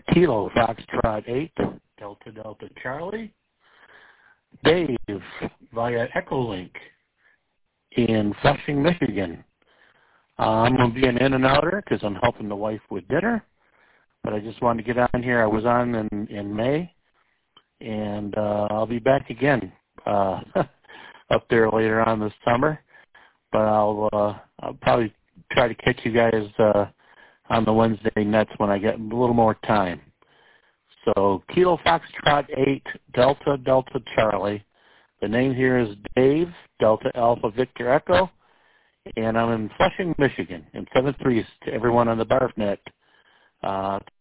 Kilo Foxtrot 8, Delta Delta Charlie. Dave via Echolink in Flushing, Michigan. I'm going to be an in-and-outer because I'm helping the wife with dinner, but I just wanted to get on here. I was on in May, and I'll be back again up there later on this summer, but I'll probably try to catch you guys on the Wednesday nets when I get a little more time. So Kilo Foxtrot 8, Delta Delta Charlie. The name here is Dave, Delta Alpha Victor Echo, and I'm in Flushing, Michigan. And 7-3 to everyone on the BARFnet.